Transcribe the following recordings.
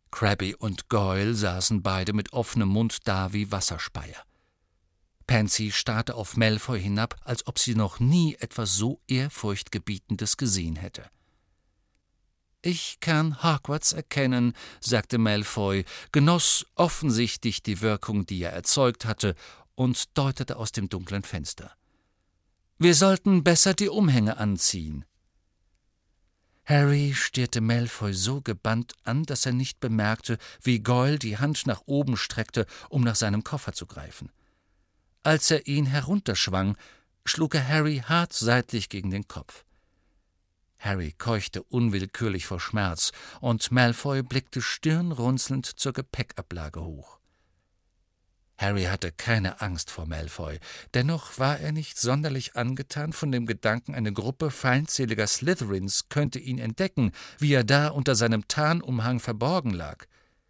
Crabbe und Goyle saßen beide mit offenem Mund da wie Wasserspeier. Pansy starrte auf Malfoy hinab, als ob sie noch nie etwas so Ehrfurchtgebietendes gesehen hätte. »Ich kann Hogwarts erkennen«, sagte Malfoy, genoss offensichtlich die Wirkung, die er erzeugt hatte, und deutete aus dem dunklen Fenster. »Wir sollten besser die Umhänge anziehen.« Harry stierte Malfoy so gebannt an, dass er nicht bemerkte, wie Goyle die Hand nach oben streckte, um nach seinem Koffer zu greifen. Als er ihn herunterschwang, schlug er Harry hart seitlich gegen den Kopf. Harry keuchte unwillkürlich vor Schmerz, und Malfoy blickte stirnrunzelnd zur Gepäckablage hoch. Harry hatte keine Angst vor Malfoy, dennoch war er nicht sonderlich angetan von dem Gedanken, eine Gruppe feindseliger Slytherins könnte ihn entdecken, wie er da unter seinem Tarnumhang verborgen lag.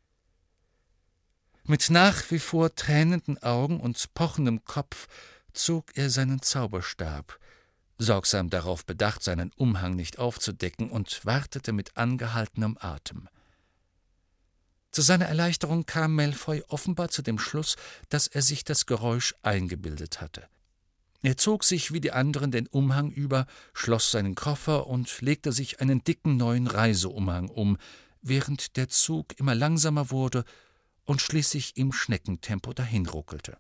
Mit nach wie vor tränenden Augen und pochendem Kopf zog er seinen Zauberstab, sorgsam darauf bedacht, seinen Umhang nicht aufzudecken, und wartete mit angehaltenem Atem. Zu seiner Erleichterung kam Malfoy offenbar zu dem Schluss, dass er sich das Geräusch eingebildet hatte. Er zog sich wie die anderen den Umhang über, schloss seinen Koffer und legte sich einen dicken neuen Reiseumhang um, während der Zug immer langsamer wurde und schließlich im Schneckentempo dahinruckelte.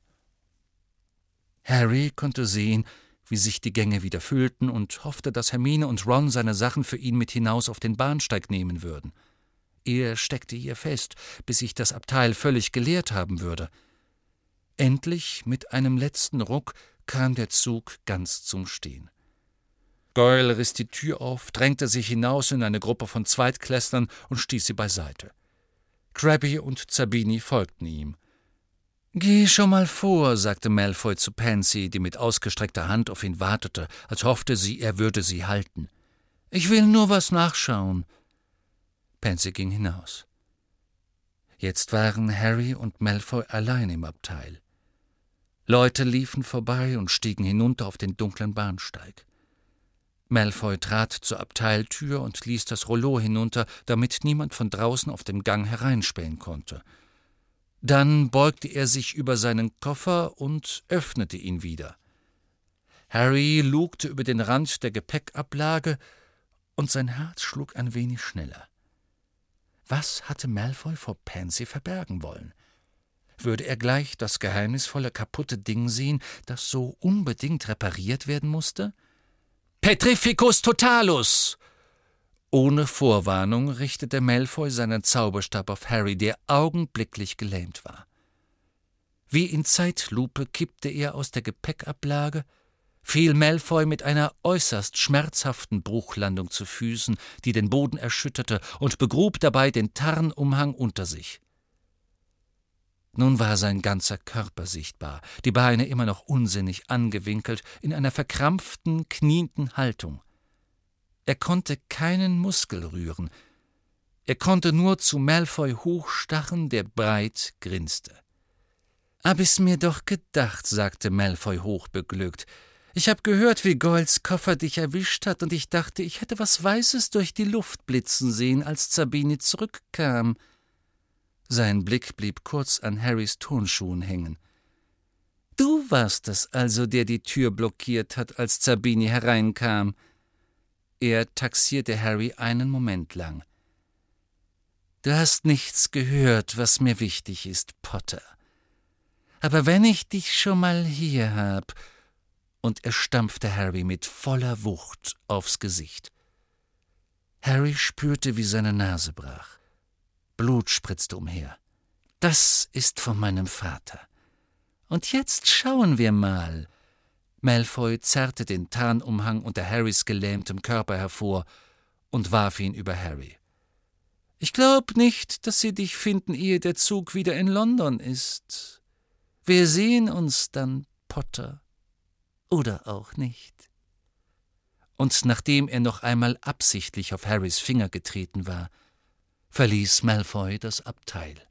Harry konnte sehen, wie sich die Gänge wieder füllten, und hoffte, dass Hermine und Ron seine Sachen für ihn mit hinaus auf den Bahnsteig nehmen würden. Er steckte hier fest, bis sich das Abteil völlig geleert haben würde. Endlich, mit einem letzten Ruck, kam der Zug ganz zum Stehen. Goyle riss die Tür auf, drängte sich hinaus in eine Gruppe von Zweitklässlern und stieß sie beiseite. Crabbe und Zabini folgten ihm. »Geh schon mal vor«, sagte Malfoy zu Pansy, die mit ausgestreckter Hand auf ihn wartete, als hoffte sie, er würde sie halten. »Ich will nur was nachschauen.« Pansy ging hinaus. Jetzt waren Harry und Malfoy allein im Abteil. Leute liefen vorbei und stiegen hinunter auf den dunklen Bahnsteig. Malfoy trat zur Abteiltür und ließ das Rollo hinunter, damit niemand von draußen auf dem Gang hereinspähen konnte. Dann beugte er sich über seinen Koffer und öffnete ihn wieder. Harry lugte über den Rand der Gepäckablage, und sein Herz schlug ein wenig schneller. Was hatte Malfoy vor Pansy verbergen wollen? Würde er gleich das geheimnisvolle, kaputte Ding sehen, das so unbedingt repariert werden musste? »Petrificus totalus!« Ohne Vorwarnung richtete Malfoy seinen Zauberstab auf Harry, der augenblicklich gelähmt war. Wie in Zeitlupe kippte er aus der Gepäckablage, fiel Malfoy mit einer äußerst schmerzhaften Bruchlandung zu Füßen, die den Boden erschütterte, und begrub dabei den Tarnumhang unter sich. Nun war sein ganzer Körper sichtbar, die Beine immer noch unsinnig angewinkelt, in einer verkrampften, knienden Haltung. Er konnte keinen Muskel rühren. Er konnte nur zu Malfoy hochstarren, der breit grinste. »Hab ich's mir doch gedacht«, sagte Malfoy hochbeglückt. »Ich hab gehört, wie Goyles Koffer dich erwischt hat, und ich dachte, ich hätte was Weißes durch die Luft blitzen sehen, als Zabini zurückkam.« Sein Blick blieb kurz an Harrys Turnschuhen hängen. »Du warst es also, der die Tür blockiert hat, als Zabini hereinkam.« Er taxierte Harry einen Moment lang. »Du hast nichts gehört, was mir wichtig ist, Potter. Aber wenn ich dich schon mal hier hab«, und er stampfte Harry mit voller Wucht aufs Gesicht. Harry spürte, wie seine Nase brach. Blut spritzte umher. »Das ist von meinem Vater. Und jetzt schauen wir mal.« Malfoy zerrte den Tarnumhang unter Harrys gelähmtem Körper hervor und warf ihn über Harry. »Ich glaub nicht, dass sie dich finden, ehe der Zug wieder in London ist. Wir sehen uns dann, Potter. Oder auch nicht.« Und nachdem er noch einmal absichtlich auf Harrys Finger getreten war, verließ Malfoy das Abteil.